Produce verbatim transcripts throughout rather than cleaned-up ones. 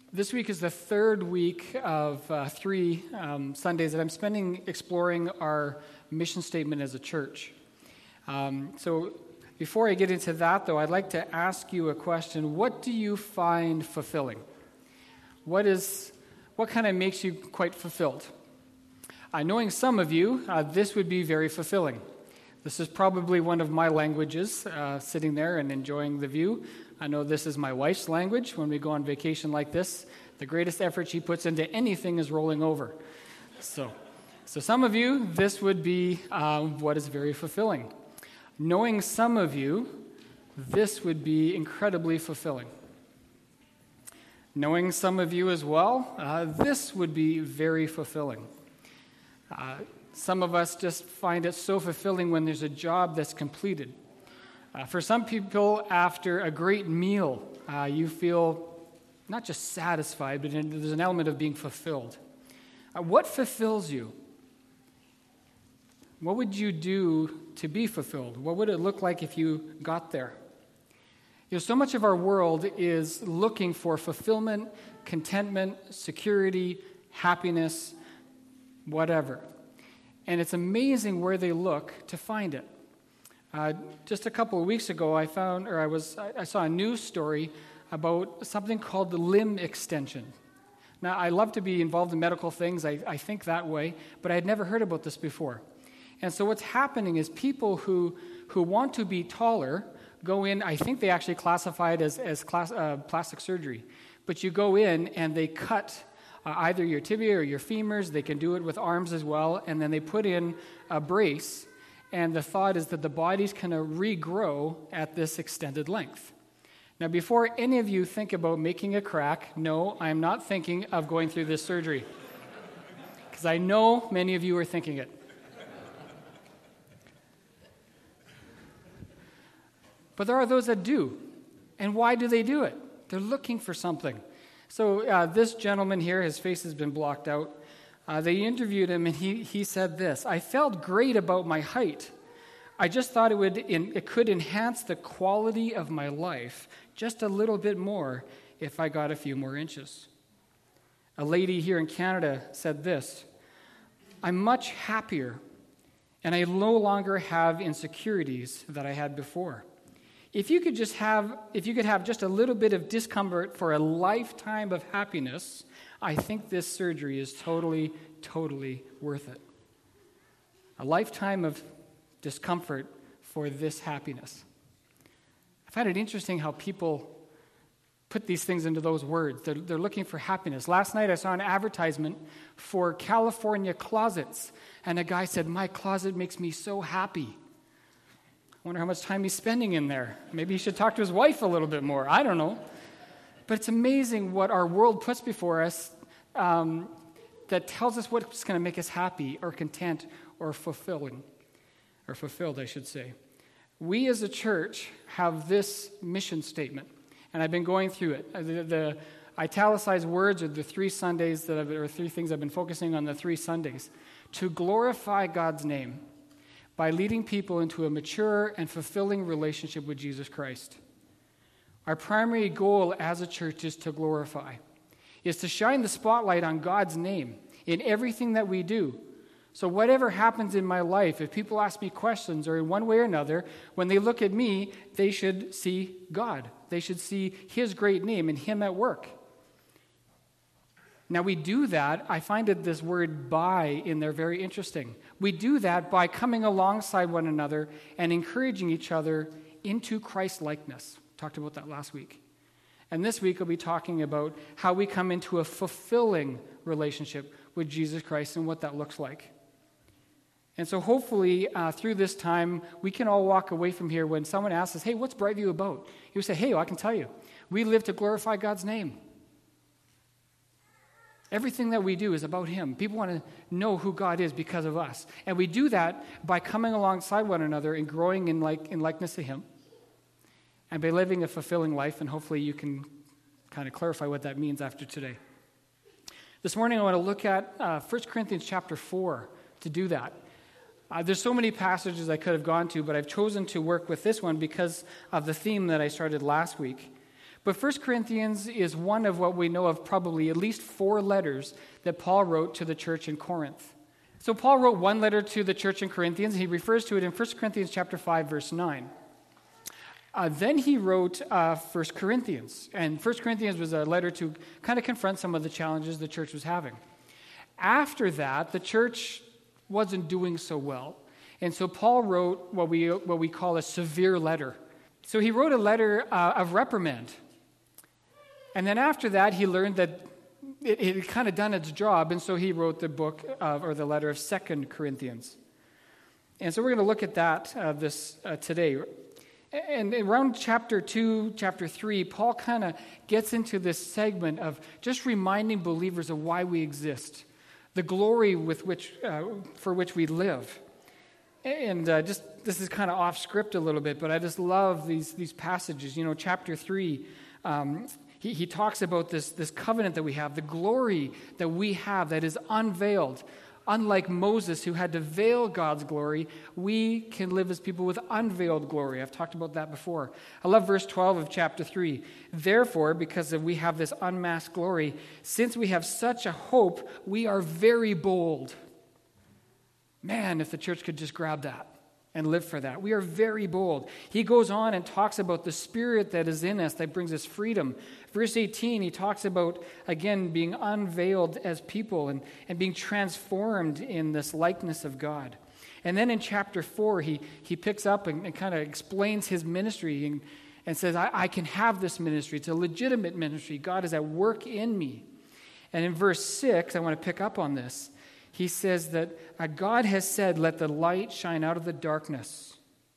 This week is the third week of uh, three um, Sundays that I'm spending exploring our mission statement as a church. Um, so before I get into that, though, I'd like to ask you a question. What do you find fulfilling? What is, what kind of makes you quite fulfilled? Uh, knowing some of you, uh, this would be very fulfilling. This is probably one of my languages, uh, sitting there and enjoying the view. I know this is my wife's language. When we go on vacation like this, the greatest effort she puts into anything is rolling over. So, so some of you, this would be um, what is very fulfilling. Knowing some of you, this would be incredibly fulfilling. Knowing some of you as well, uh, this would be very fulfilling. Uh, some of us just find it so fulfilling when there's a job that's completed. Uh, for some people, after a great meal, uh, you feel not just satisfied, but there's an element of being fulfilled. Uh, what fulfills you? What would you do to be fulfilled? What would it look like if you got there? You know, so much of our world is looking for fulfillment, contentment, security, happiness, whatever. And it's amazing where they look to find it. Uh, just a couple of weeks ago, I found, or I was, I saw a news story about something called the limb extension. Now, I love to be involved in medical things. I, I think that way, but I had never heard about this before. And so what's happening is people who who want to be taller go in. I think they actually classify it as as class, uh, plastic surgery. But you go in and they cut uh, either your tibia or your femurs. They can do it with arms as well, and then they put in a brace. And the thought is that the body's going to regrow at this extended length. Now, before any of you think about making a crack, no, I'm not thinking of going through this surgery. Because I know many of you are thinking it. But there are those that do. And why do they do it? They're looking for something. So uh, this gentleman here, his face has been blocked out. Uh, they interviewed him, and he, he said this: I felt great about my height. I just thought it would in, it could enhance the quality of my life just a little bit more if I got a few more inches. A lady here in Canada said this: I'm much happier, and I no longer have insecurities that I had before. If you could just have, if you could have just a little bit of discomfort for a lifetime of happiness, I think this surgery is totally, totally worth it. A lifetime of discomfort for this happiness. I find it interesting how people put these things into those words. They're, they're looking for happiness. Last night I saw an advertisement for California closets, and a guy said, my closet makes me so happy. I wonder how much time he's spending in there. Maybe he should talk to his wife a little bit more. I don't know. But it's amazing what our world puts before us um, that tells us what's going to make us happy or content or fulfilling, or fulfilled, I should say. We as a church have this mission statement, and I've been going through it. The, the italicized words are the three Sundays that I've, or three things I've been focusing on the three Sundays. To glorify God's name by leading people into a mature and fulfilling relationship with Jesus Christ. Our primary goal as a church is to glorify, is to shine the spotlight on God's name in everything that we do. So whatever happens in my life, if people ask me questions or in one way or another, when they look at me, they should see God. They should see His great name and Him at work. Now we do that, I find that this word by in there very interesting. We do that by coming alongside one another and encouraging each other into Christ-likeness. Talked about that last week. And this week we'll be talking about how we come into a fulfilling relationship with Jesus Christ and what that looks like. And so hopefully uh, through this time, we can all walk away from here when someone asks us, hey, what's Brightview about? You say, hey, well, I can tell you. We live to glorify God's name. Everything that we do is about Him. People want to know who God is because of us. And we do that by coming alongside one another and growing in, like, in likeness to Him. And by living a fulfilling life, and hopefully you can kind of clarify what that means after today. This morning I want to look at uh, First Corinthians chapter four to do that. Uh, there's so many passages I could have gone to, but I've chosen to work with this one because of the theme that I started last week. But First Corinthians is one of what we know of probably at least four letters that Paul wrote to the church in Corinth. So Paul wrote one letter to the church in Corinthians. He refers to it in First Corinthians chapter five, verse nine. Uh, then he wrote uh, First Corinthians. And First Corinthians was a letter to kind of confront some of the challenges the church was having. After that, the church wasn't doing so well. And so Paul wrote what we, what we call a severe letter. So he wrote a letter uh, of reprimand. And then after that, he learned that it, it had kind of done its job, and so he wrote the book of, or the letter of Second Corinthians. And so we're going to look at that uh, this uh, today. And around chapter two, chapter three, Paul kind of gets into this segment of just reminding believers of why we exist, the glory with which uh, for which we live. And uh, just this is kind of off script a little bit, but I just love these these passages. You know, chapter three. Um, He, he talks about this, this covenant that we have, the glory that we have that is unveiled. Unlike Moses, who had to veil God's glory, we can live as people with unveiled glory. I've talked about that before. I love verse twelve of chapter three. Therefore, because we have this unmasked glory, since we have such a hope, we are very bold. Man, if the church could just grab that and live for that. We are very bold. He goes on and talks about the Spirit that is in us that brings us freedom. Verse eighteen, he talks about, again, being unveiled as people and, and being transformed in this likeness of God. And then in chapter four, he, he picks up and, and kind of explains his ministry and, and says, I, I can have this ministry. It's a legitimate ministry. God is at work in me. And in verse six, I want to pick up on this. He says that uh, God has said, let the light shine out of the darkness.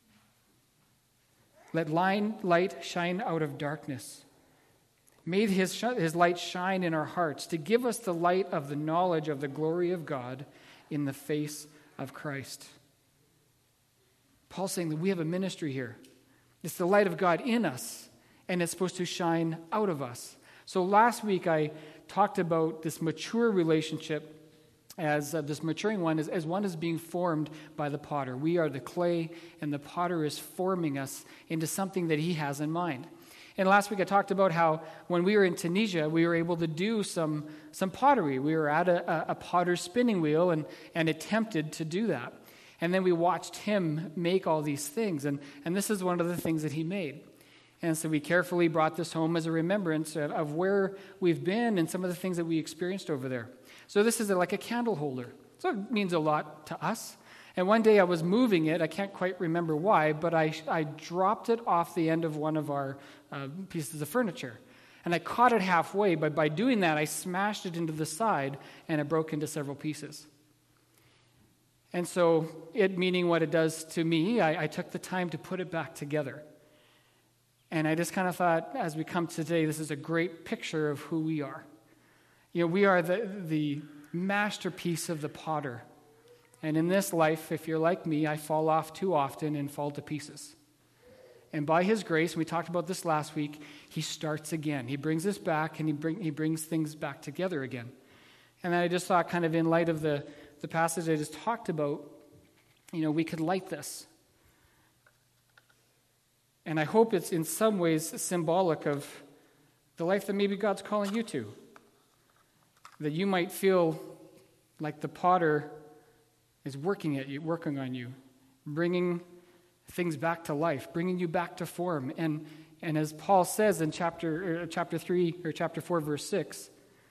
Let line, light shine out of darkness. May his, sh- his light shine in our hearts to give us the light of the knowledge of the glory of God in the face of Christ. Paul's saying that we have a ministry here. It's the light of God in us, and it's supposed to shine out of us. So last week I talked about this mature relationship as uh, this maturing one, as, as one is being formed by the potter. We are the clay, and the potter is forming us into something that he has in mind. And last week I talked about how when we were in Tunisia, we were able to do some, some pottery. We were at a, a potter's spinning wheel and, and attempted to do that. And then we watched him make all these things, and, and this is one of the things that he made. And so we carefully brought this home as a remembrance of, of where we've been and some of the things that we experienced over there. So this is a, like a candle holder. So it means a lot to us. And one day I was moving it. I can't quite remember why, but I, I dropped it off the end of one of our uh, pieces of furniture. And I caught it halfway, but by doing that, I smashed it into the side, and it broke into several pieces. And so it meaning what it does to me, I, I took the time to put it back together. And I just kind of thought, as we come today, this is a great picture of who we are. You know, we are the, the masterpiece of the potter. And in this life, if you're like me, I fall off too often and fall to pieces. And by his grace, and we talked about this last week, he starts again. He brings us back, and he, bring, he brings things back together again. And I just thought, kind of in light of the, the passage I just talked about, you know, we could light this. And I hope it's in some ways symbolic of the life that maybe God's calling you to. That you might feel like the potter is working at you, working on you, bringing things back to life, bringing you back to form. And and as Paul says in chapter or chapter three or chapter four, verse six,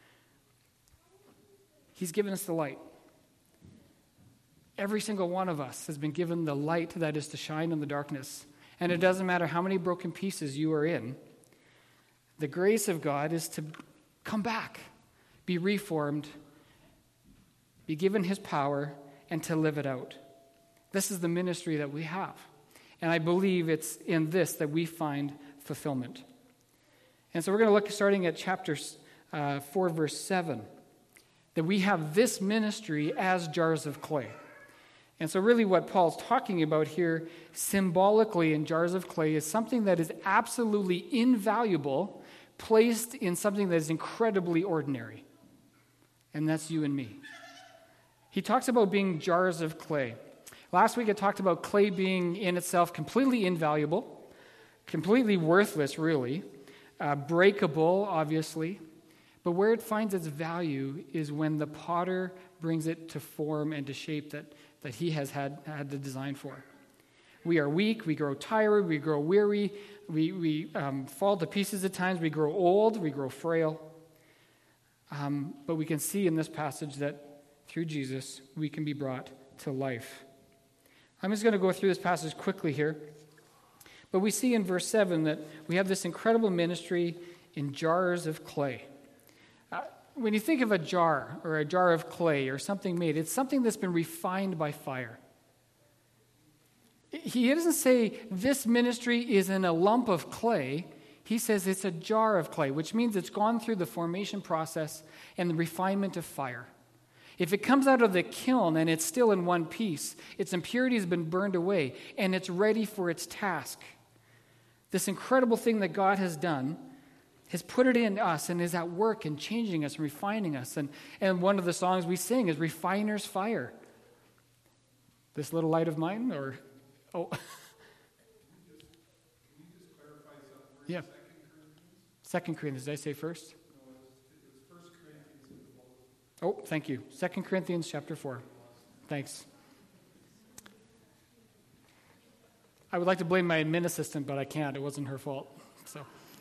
he's given us the light. Every single one of us has been given the light that is to shine in the darkness. And it doesn't matter how many broken pieces you are in. The grace of God is to come back, be reformed, be given his power, and to live it out. This is the ministry that we have. And I believe it's in this that we find fulfillment. And so we're going to look starting at chapter uh, four, verse seven, that we have this ministry as jars of clay. And so really what Paul's talking about here symbolically in jars of clay is something that is absolutely invaluable placed in something that is incredibly ordinary. And that's you and me. He talks about being jars of clay. Last week I talked about clay being in itself completely invaluable, completely worthless really, uh, breakable, obviously, but where it finds its value is when the potter brings it to form and to shape that, that he has had, had the design for. We are weak, we grow tired, we grow weary, we, we um, fall to pieces at times, we grow old, we grow frail. Um, but we can see in this passage that through Jesus, we can be brought to life. I'm just going to go through this passage quickly here. But we see in verse seven that we have this incredible ministry in jars of clay. Uh, when you think of a jar or a jar of clay or something made, it's something that's been refined by fire. He doesn't say this ministry is in a lump of clay. He says it's a jar of clay, which means it's gone through the formation process and the refinement of fire. If it comes out of the kiln and it's still in one piece, its impurity has been burned away and it's ready for its task. This incredible thing that God has done has put it in us and is at work and changing us and refining us. And, and one of the songs we sing is Refiner's Fire. This little light of mine, or, oh. Yeah. Second Corinthians, did I say first? Oh, thank you. Second Corinthians chapter four. Thanks. I would like to blame my admin assistant, but I can't. It wasn't her fault. So,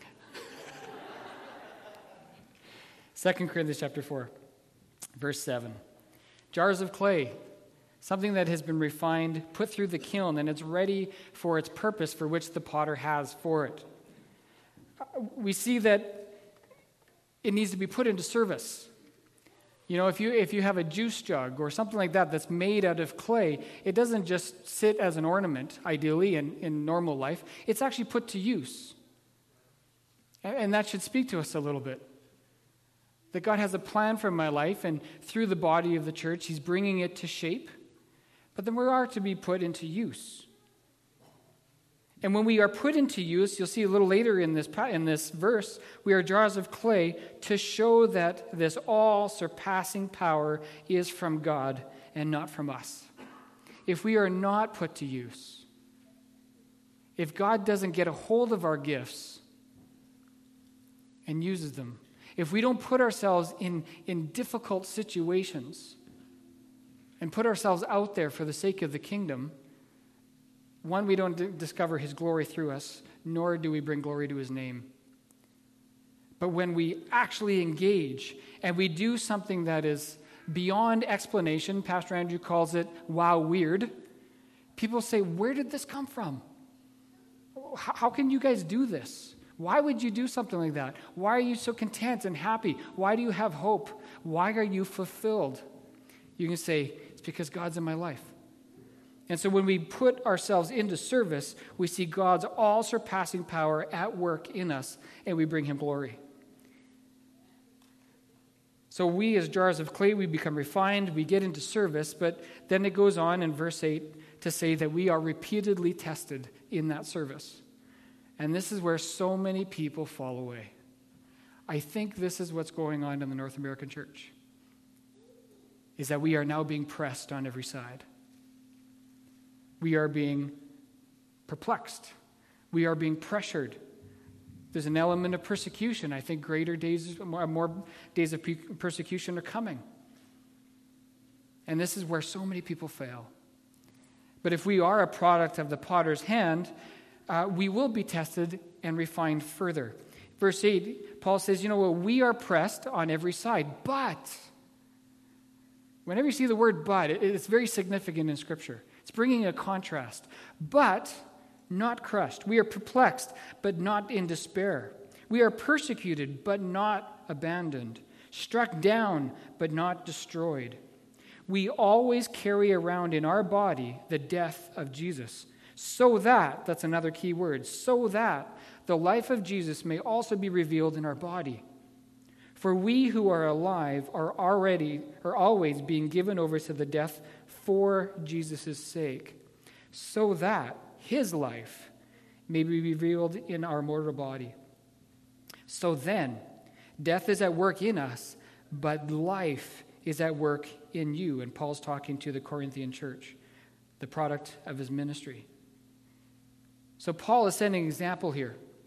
Second Corinthians chapter four, verse seven. Jars of clay, something that has been refined, put through the kiln, and it's ready for its purpose for which the potter has for it. We see that it needs to be put into service. You know, if you if you have a juice jug or something like that that's made out of clay, it doesn't just sit as an ornament, ideally, in, in normal life. It's actually put to use. And, and that should speak to us a little bit. That God has a plan for my life, and through the body of the church, he's bringing it to shape. But then we are to be put into use. And when we are put into use, you'll see a little later in this in this verse, we are jars of clay to show that this all-surpassing power is from God and not from us. If we are not put to use, if God doesn't get a hold of our gifts and uses them, if we don't put ourselves in, in difficult situations and put ourselves out there for the sake of the kingdom, one, we don't d- discover his glory through us, nor do we bring glory to his name. But when we actually engage and we do something that is beyond explanation, Pastor Andrew calls it wow weird, people say, where did this come from? How, how can you guys do this? Why would you do something like that? Why are you so content and happy? Why do you have hope? Why are you fulfilled? You can say, it's because God's in my life. And so when we put ourselves into service, we see God's all-surpassing power at work in us, and we bring him glory. So we, as jars of clay, we become refined, we get into service, but then it goes on in verse eight to say that we are repeatedly tested in that service. And this is where so many people fall away. I think this is what's going on in the North American church, is that we are now being pressed on every side. We are being perplexed. We are being pressured. There's an element of persecution. I think greater days, more days of persecution are coming. And this is where so many people fail. But if we are a product of the potter's hand, uh, we will be tested and refined further. Verse eight, Paul says, you know what, we are pressed on every side, but whenever you see the word but, it's very significant in Scripture. It's bringing a contrast. But not crushed. We are perplexed, but not in despair. We are persecuted, but not abandoned. Struck down, but not destroyed. We always carry around in our body the death of Jesus, so that, that's another key word, so that the life of Jesus may also be revealed in our body. For we who are alive are already, are always being given over to the death for Jesus' sake, so that his life may be revealed in our mortal body. So then, death is at work in us, but life is at work in you. And Paul's talking to the Corinthian church, the product of his ministry. So Paul is setting an example here.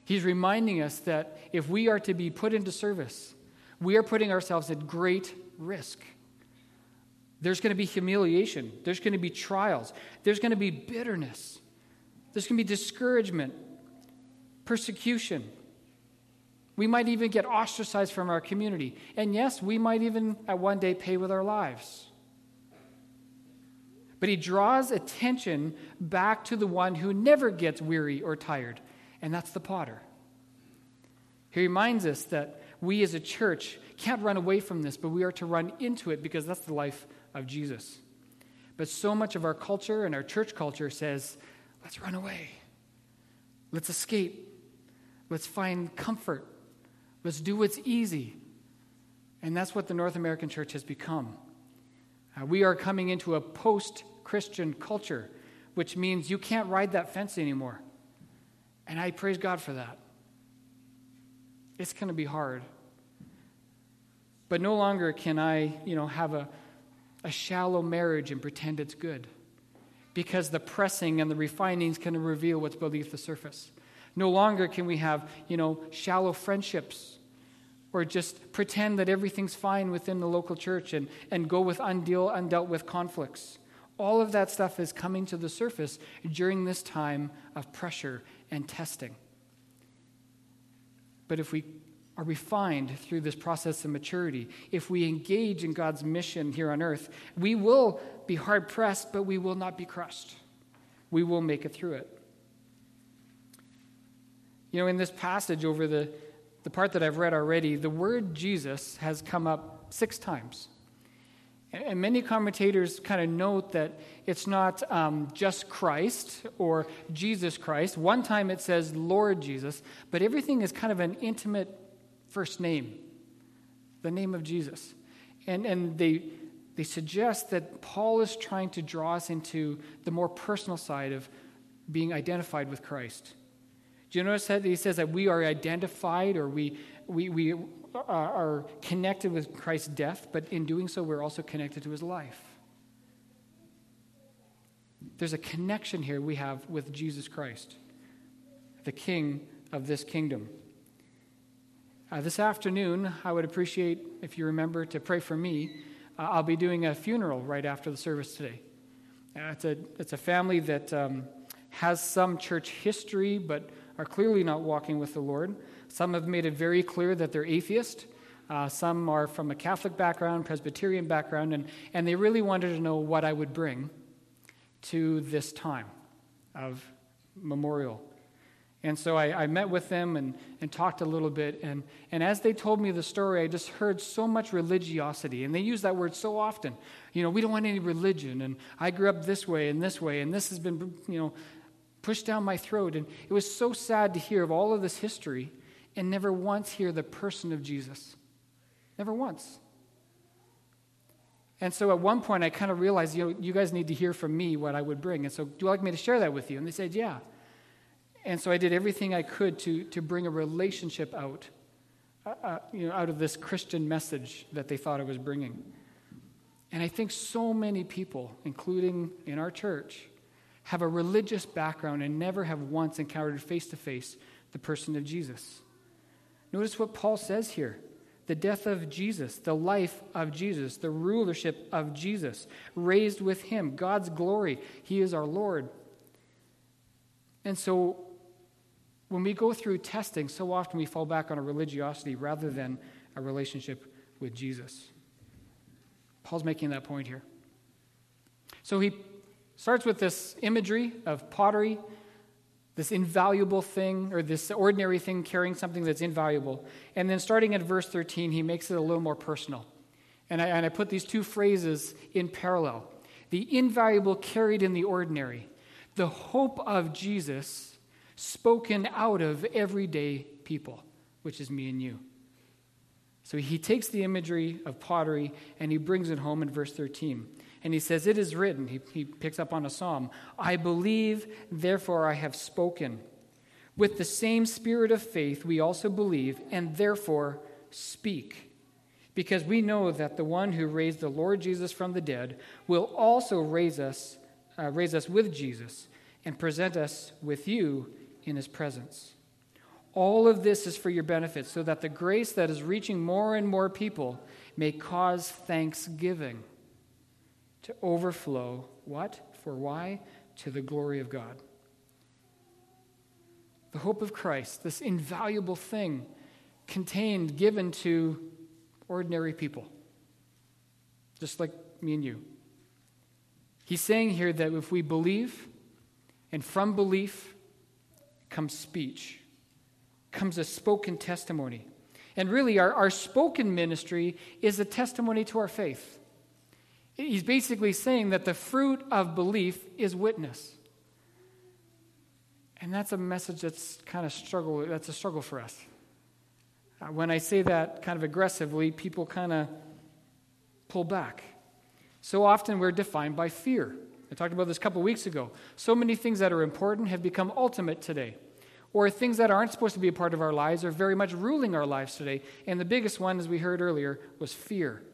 He's reminding us that if we are to be put into service, we are putting ourselves at great risk. There's going to be humiliation. There's going to be trials. There's going to be bitterness. There's going to be discouragement, persecution. We might even get ostracized from our community. And yes, we might even at one day pay with our lives. But he draws attention back to the one who never gets weary or tired, and that's the potter. He reminds us that we as a church can't run away from this, but we are to run into it because that's the life of Jesus. But so much of our culture and our church culture says, let's run away. Let's escape. Let's find comfort. Let's do what's easy. And that's what the North American church has become. Uh, we are coming into a post-Christian culture, which means you can't ride that fence anymore. And I praise God for that. It's going to be hard. But no longer can I, you know, have a, a shallow marriage and pretend it's good. Because the pressing and the refining is going to reveal what's beneath the surface. No longer can we have, you know, shallow friendships or just pretend that everything's fine within the local church and, and go with undeal, undealt with conflicts. All of that stuff is coming to the surface during this time of pressure and testing. But if we are refined through this process of maturity, if we engage in God's mission here on earth, we will be hard-pressed, but we will not be crushed. We will make it through it. You know, in this passage over the, the part that I've read already, the word Jesus has come up six times. And many commentators kind of note that it's not um, just Christ or Jesus Christ. One time it says Lord Jesus, but everything is kind of an intimate first name, the name of Jesus. And and they they suggest that Paul is trying to draw us into the more personal side of being identified with Christ. Do you notice that he says that we are identified or we we we are connected with Christ's death, but in doing so, we're also connected to his life. There's a connection here we have with Jesus Christ, the King of this kingdom. Uh, this afternoon, I would appreciate, if you remember, to pray for me. Uh, I'll be doing a funeral right after the service today. Uh, it's a it's a family that um, has some church history, but are clearly not walking with the Lord. Some have made it very clear that they're atheist. Uh, some are from a Catholic background, Presbyterian background, and, and they really wanted to know what I would bring to this time of memorial. And so I, I met with them and, and talked a little bit, and, and as they told me the story, I just heard so much religiosity, and they use that word so often. You know, we don't want any religion, and I grew up this way and this way, and this has been, you know, pushed down my throat. And it was so sad to hear of all of this history and never once hear the person of Jesus. Never once. And so at one point I kind of realized, you know, you guys need to hear from me what I would bring. And so, do you like me to share that with you? And they said, yeah. And so I did everything I could to, to bring a relationship out, uh, you know, out of this Christian message that they thought I was bringing. And I think so many people, including in our church, have a religious background and never have once encountered face-to-face the person of Jesus. Notice what Paul says here. The death of Jesus, the life of Jesus, the rulership of Jesus, raised with him, God's glory. He is our Lord. And so when we go through testing, so often we fall back on a religiosity rather than a relationship with Jesus. Paul's making that point here. So he starts with this imagery of pottery, this invaluable thing, or this ordinary thing carrying something that's invaluable. And then starting at verse thirteen, he makes it a little more personal. And I, and I put these two phrases in parallel. The invaluable carried in the ordinary. The hope of Jesus spoken out of everyday people, which is me and you. So he takes the imagery of pottery and he brings it home in verse thirteen. And he says, it is written, he, he picks up on a psalm, I believe, therefore I have spoken. With the same spirit of faith we also believe, and therefore speak. Because we know that the one who raised the Lord Jesus from the dead will also raise us, uh, raise us with Jesus and present us with you in his presence. All of this is for your benefit, so that the grace that is reaching more and more people may cause thanksgiving to overflow. What? For why? To the glory of God. The hope of Christ, this invaluable thing contained, given to ordinary people, just like me and you. He's saying here that if we believe, and from belief comes speech, comes a spoken testimony. And really, our, our spoken ministry is a testimony to our faith. He's basically saying that the fruit of belief is witness. And that's a message that's kind of struggle, that's a struggle for us. Uh, when I say that kind of aggressively, people kind of pull back. So often we're defined by fear. I talked about this a couple weeks ago. So many things that are important have become ultimate today. Or things that aren't supposed to be a part of our lives are very much ruling our lives today. And the biggest one, as we heard earlier, was fear.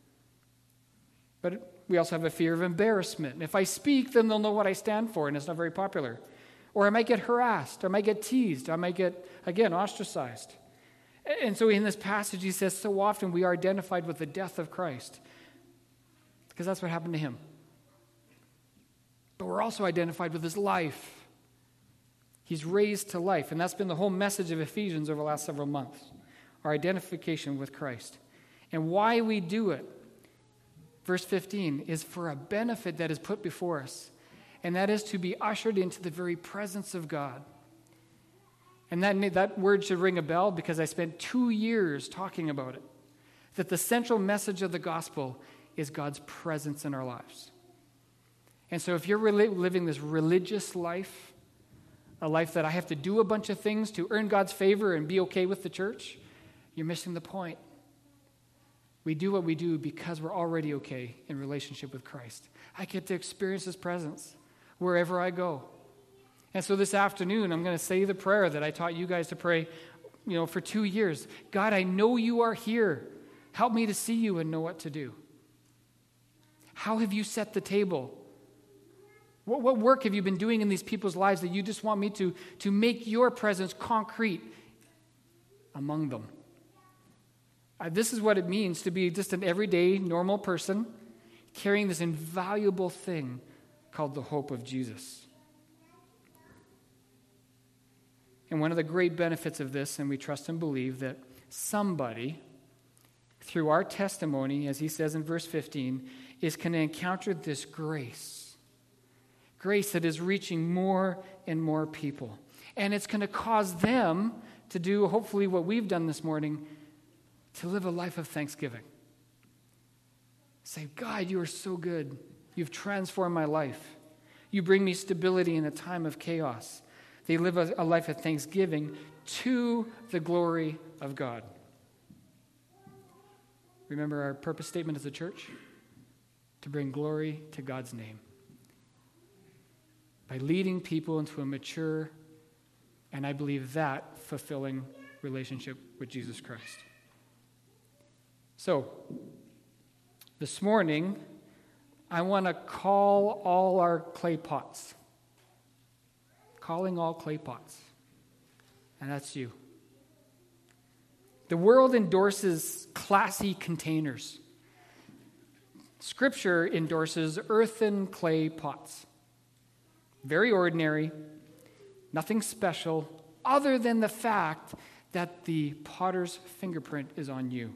But we also have a fear of embarrassment. And if I speak, then they'll know what I stand for, and it's not very popular. Or I might get harassed, or I might get teased, I might get, again, ostracized. And so in this passage, he says, so often we are identified with the death of Christ, because that's what happened to him. But we're also identified with his life. He's raised to life, and that's been the whole message of Ephesians over the last several months, our identification with Christ. And why we do it, verse fifteen, is for a benefit that is put before us, and that is to be ushered into the very presence of God. And that, that word should ring a bell because I spent two years talking about it, that the central message of the gospel is God's presence in our lives. And so if you're really living this religious life, a life that I have to do a bunch of things to earn God's favor and be okay with the church, you're missing the point. We do what we do because we're already okay in relationship with Christ. I get to experience his presence wherever I go. And so this afternoon, I'm going to say the prayer that I taught you guys to pray, you know, for two years. God, I know you are here. Help me to see you and know what to do. How have you set the table? What, what work have you been doing in these people's lives that you just want me to, to make your presence concrete among them? Uh, this is what it means to be just an everyday, normal person carrying this invaluable thing called the hope of Jesus. And one of the great benefits of this, and we trust and believe that somebody, through our testimony, as he says in verse fifteen, is going to encounter this grace. Grace that is reaching more and more people. And it's going to cause them to do, hopefully, what we've done this morning, to live a life of thanksgiving. Say, God, you are so good. You've transformed my life. You bring me stability in a time of chaos. They live a, a life of thanksgiving to the glory of God. Remember our purpose statement as a church? To bring glory to God's name. By leading people into a mature, and I believe that, fulfilling relationship with Jesus Christ. So, this morning, I want to call all our clay pots. Calling all clay pots. And that's you. The world endorses classy containers. Scripture endorses earthen clay pots. Very ordinary, nothing special, other than the fact that the potter's fingerprint is on you.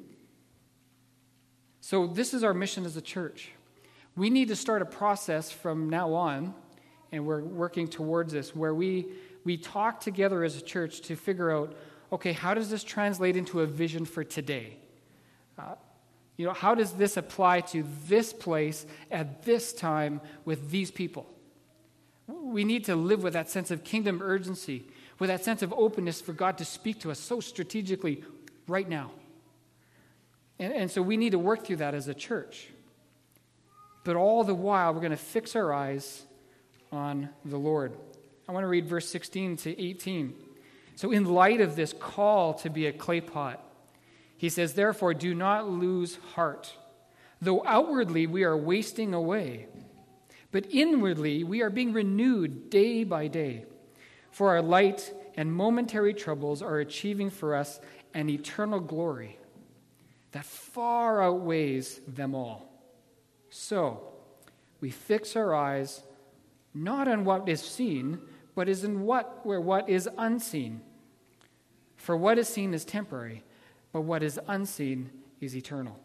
So this is our mission as a church. We need to start a process from now on, and we're working towards this, where we, we talk together as a church to figure out, okay, how does this translate into a vision for today? Uh, you know, how does this apply to this place at this time with these people? We need to live with that sense of kingdom urgency, with that sense of openness for God to speak to us so strategically right now. And, and so we need to work through that as a church. But all the while, we're going to fix our eyes on the Lord. I want to read verse sixteen to eighteen. So in light of this call to be a clay pot, he says, therefore, do not lose heart. Though outwardly we are wasting away, but inwardly we are being renewed day by day. For our light and momentary troubles are achieving for us an eternal glory that far outweighs them all. So, we fix our eyes not on what is seen, but is in what where what is unseen. For what is seen is temporary, but what is unseen is eternal.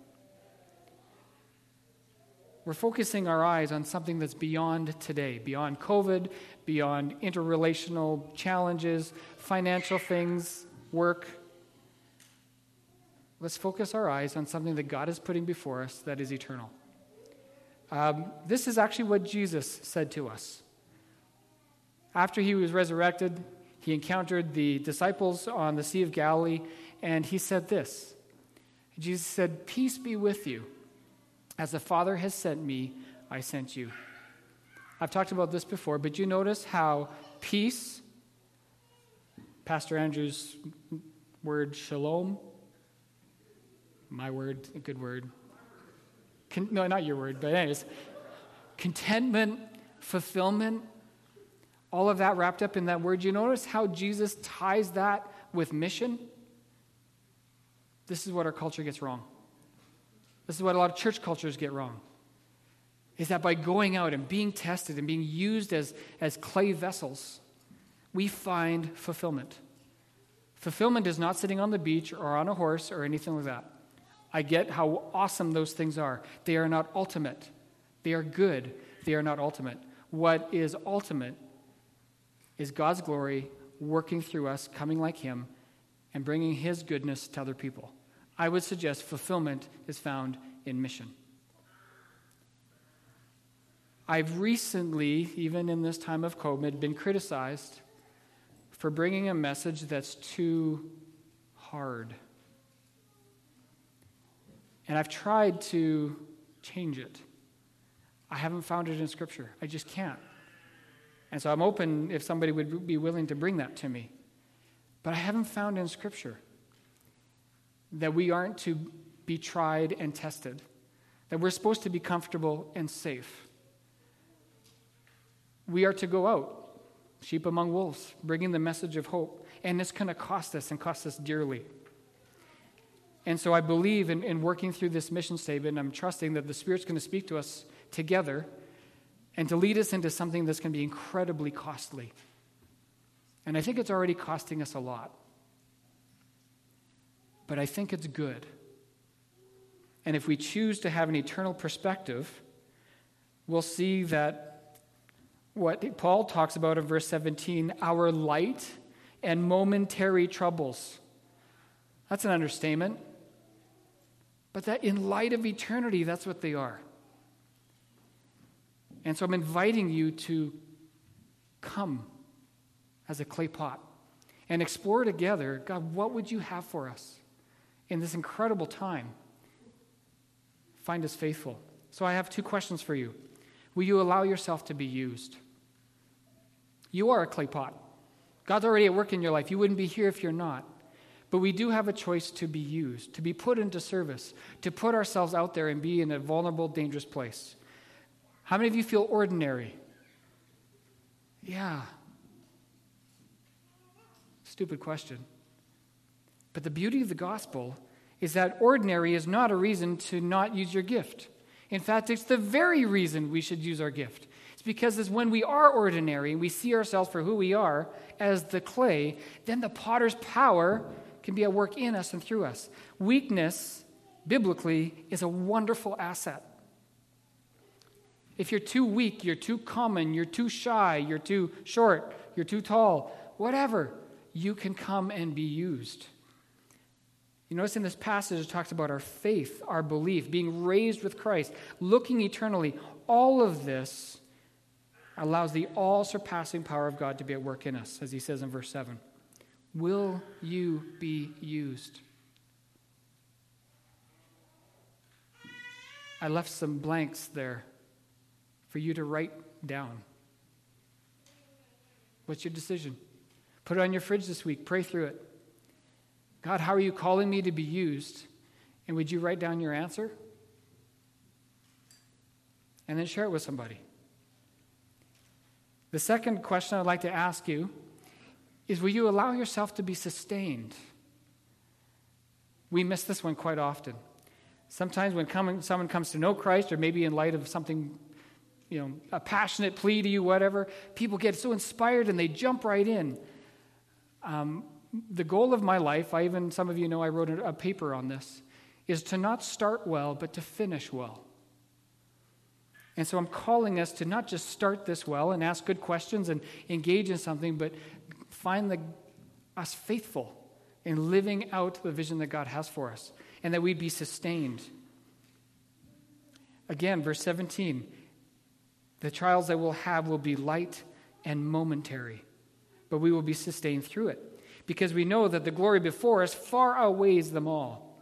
We're focusing our eyes on something that's beyond today, beyond COVID, beyond interrelational challenges, financial things, work. Let's focus our eyes on something that God is putting before us that is eternal. Um, this is actually what Jesus said to us. After he was resurrected, he encountered the disciples on the Sea of Galilee, and he said this. Jesus said, "Peace be with you. As the Father has sent me, I sent you." I've talked about this before, but you notice how peace, Pastor Andrew's word shalom, my word, a good word. Con- no, not your word, but anyways, contentment, fulfillment, all of that wrapped up in that word. You notice how Jesus ties that with mission? This is what our culture gets wrong. This is what a lot of church cultures get wrong, is that by going out and being tested and being used as, as clay vessels, we find fulfillment. Fulfillment is not sitting on the beach or on a horse or anything like that. I get how awesome those things are. They are not ultimate. They are good. They are not ultimate. What is ultimate is God's glory working through us, coming like him, and bringing his goodness to other people. I would suggest fulfillment is found in mission. I've recently, even in this time of COVID, been criticized for bringing a message that's too hard. And I've tried to change it. I haven't found it in Scripture. I just can't. And so I'm open if somebody would be willing to bring that to me. But I haven't found in Scripture that we aren't to be tried and tested, that we're supposed to be comfortable and safe. We are to go out, sheep among wolves, bringing the message of hope, and it's going to cost us and cost us dearly. And so I believe in, in working through this mission statement. I'm trusting that the Spirit's going to speak to us together and to lead us into something that's going to be incredibly costly. And I think it's already costing us a lot. But I think it's good. And if we choose to have an eternal perspective, we'll see that what Paul talks about in verse seventeen, our light and momentary troubles. That's an understatement. But that in light of eternity, that's what they are. And so I'm inviting you to come as a clay pot and explore together, God, what would you have for us in this incredible time? Find us faithful. So I have two questions for you. Will you allow yourself to be used? You are a clay pot. God's already at work in your life. You wouldn't be here if you're not. But we do have a choice to be used, to be put into service, to put ourselves out there and be in a vulnerable, dangerous place. How many of you feel ordinary? Yeah. Stupid question. But the beauty of the gospel is that ordinary is not a reason to not use your gift. In fact, it's the very reason we should use our gift. It's because it's when we are ordinary and we see ourselves for who we are as the clay, then the potter's power can be at work in us and through us. Weakness, biblically, is a wonderful asset. If you're too weak, you're too common, you're too shy, you're too short, you're too tall, whatever, you can come and be used. You notice in this passage it talks about our faith, our belief, being raised with Christ, looking eternally. All of this allows the all-surpassing power of God to be at work in us, as he says in verse seven. Will you be used? I left some blanks there for you to write down. What's your decision? Put it on your fridge this week. Pray through it. God, how are you calling me to be used? And would you write down your answer? And then share it with somebody. The second question I'd like to ask you is will you allow yourself to be sustained? We miss this one quite often. Sometimes when coming, someone comes to know Christ, or maybe in light of something, you know, a passionate plea to you, whatever, people get so inspired and they jump right in. Um, the goal of my life, I even, some of you know I wrote a, a paper on this, is to not start well, but to finish well. And so I'm calling us to not just start this well and ask good questions and engage in something, but find the, us faithful in living out the vision that God has for us, and that we'd be sustained. Again, verse seventeen, the trials that we'll have will be light and momentary, but we will be sustained through it, because we know that the glory before us far outweighs them all.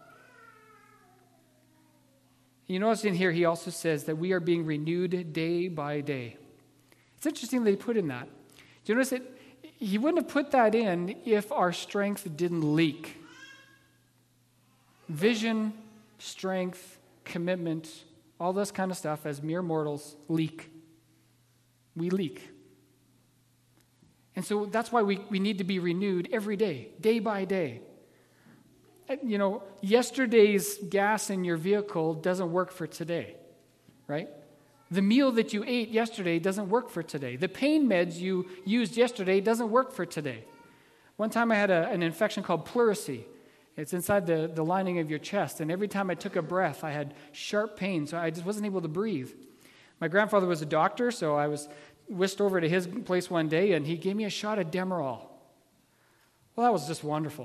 You notice in here, he also says that we are being renewed day by day. It's interesting that he put in that. Do you notice that he wouldn't have put that in if our strength didn't leak? Vision, strength, commitment, all this kind of stuff as mere mortals leak. We leak. And so that's why we, we need to be renewed every day, day by day. You know, yesterday's gas in your vehicle doesn't work for today, right? The meal that you ate yesterday doesn't work for today. The pain meds you used yesterday doesn't work for today. One time I had a, an infection called pleurisy. It's inside the, the lining of your chest, and every time I took a breath, I had sharp pain, so I just wasn't able to breathe. My grandfather was a doctor, so I was whisked over to his place one day, and he gave me a shot of Demerol. Well, that was just wonderful.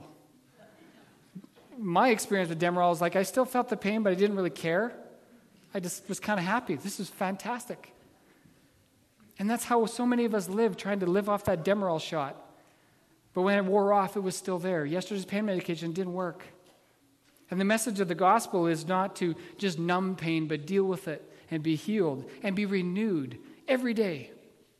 My experience with Demerol is like I still felt the pain, but I didn't really care. I just was kind of happy. This is fantastic. And that's how so many of us live, trying to live off that Demerol shot. But when it wore off, it was still there. Yesterday's pain medication didn't work. And the message of the gospel is not to just numb pain, but deal with it and be healed and be renewed every day.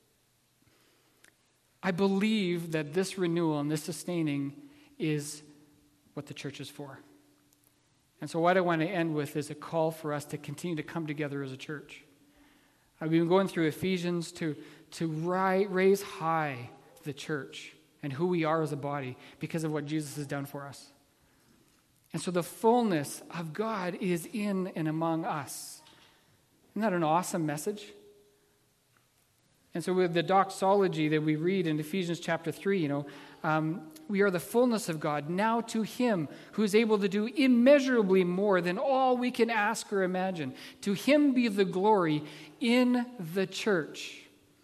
I believe that this renewal and this sustaining is what the church is for. And so what I want to end with is a call for us to continue to come together as a church. I've been going through Ephesians to, to ri- raise high the church and who we are as a body because of what Jesus has done for us. And so the fullness of God is in and among us. Isn't that an awesome message? And so with the doxology that we read in Ephesians chapter three, you know, um, we are the fullness of God, now to him who is able to do immeasurably more than all we can ask or imagine. To him be the glory in the church.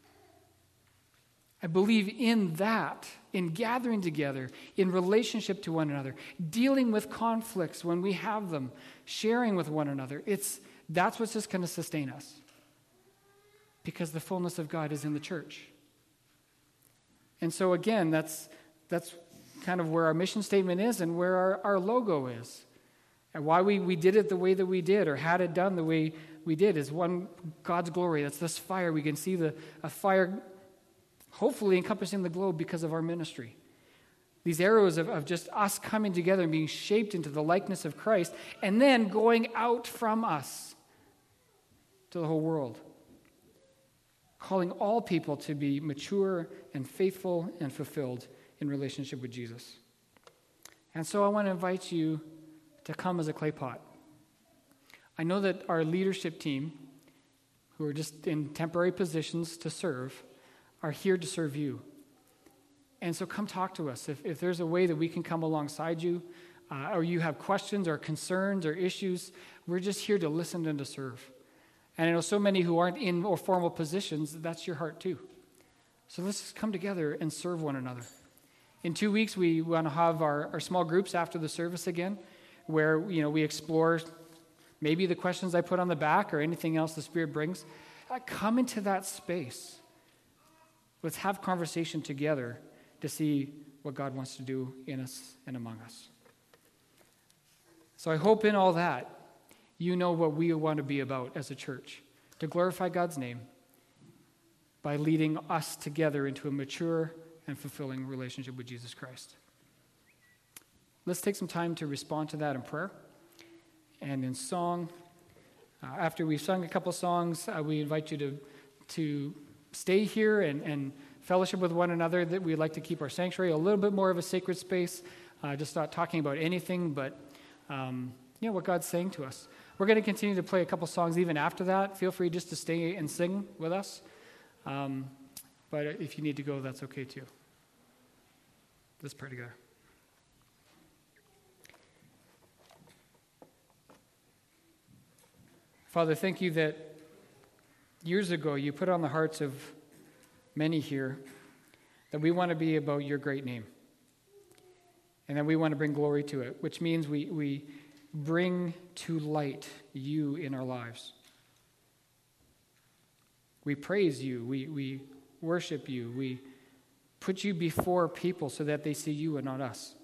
I believe in that, in gathering together, in relationship to one another, dealing with conflicts when we have them, sharing with one another. It's that's what's just going to sustain us. Because the fullness of God is in the church. And so again, that's that's kind of where our mission statement is and where our, our logo is. And why we, we did it the way that we did or had it done the way we did is one, God's glory. That's this fire. We can see the a fire hopefully encompassing the globe because of our ministry. These arrows of, of just us coming together and being shaped into the likeness of Christ and then going out from us to the whole world. Calling all people to be mature and faithful and fulfilled in relationship with Jesus. And so I want to invite you to come as a clay pot. I know that our leadership team, who are just in temporary positions to serve, are here to serve you. And so come talk to us. If, if there's a way that we can come alongside you, uh, or you have questions or concerns or issues, we're just here to listen and to serve. And I know so many who aren't in or formal positions, that's your heart too. So let's just come together and serve one another. In two weeks, we want to have our, our small groups after the service again, where you know we explore maybe the questions I put on the back or anything else the Spirit brings. Uh, come into that space. Let's have conversation together to see what God wants to do in us and among us. So I hope in all that, you know what we want to be about as a church, to glorify God's name by leading us together into a mature and fulfilling relationship with Jesus Christ. Let's take some time to respond to that in prayer and in song. Uh, after we've sung a couple songs, uh, we invite you to, to stay here and, and fellowship with one another, that we'd like to keep our sanctuary a little bit more of a sacred space, uh, just not talking about anything but um, you know, what God's saying to us. We're going to continue to play a couple songs even after that. Feel free just to stay and sing with us. Um, but if you need to go, that's okay too. Let's pray together. Father, thank you that years ago you put on the hearts of many here that we want to be about your great name, and that we want to bring glory to it, which means we, we bring to light you in our lives. We praise you, we, we worship you, we put you before people so that they see you and not us.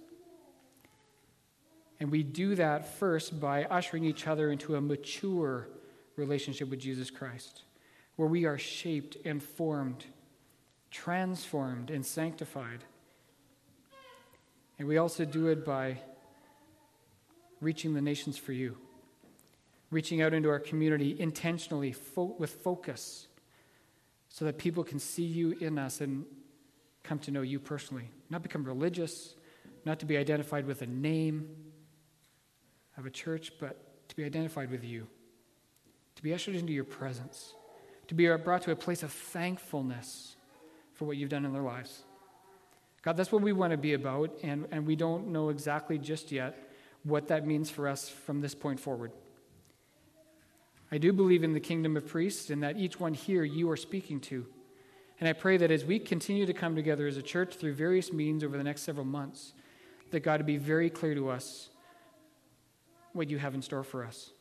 And we do that first by ushering each other into a mature relationship with Jesus Christ, where we are shaped and formed, transformed and sanctified. And we also do it by reaching the nations for you, reaching out into our community intentionally fo- with focus, so that people can see you in us and come to know you personally, not become religious, not to be identified with a name of a church, but to be identified with you, to be ushered into your presence, to be brought to a place of thankfulness for what you've done in their lives. God, that's what we want to be about, and, and we don't know exactly just yet what that means for us from this point forward. I do believe in the kingdom of priests and that each one here you are speaking to. And I pray that as we continue to come together as a church through various means over the next several months, that God, to be very clear to us what you have in store for us.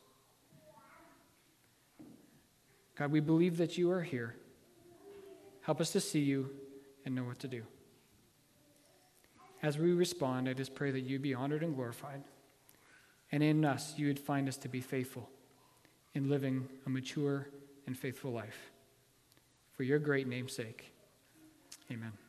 God, we believe that you are here. Help us to see you and know what to do. As we respond, I just pray that you be honored and glorified. And in us, you would find us to be faithful in living a mature and faithful life. For your great name's sake, amen.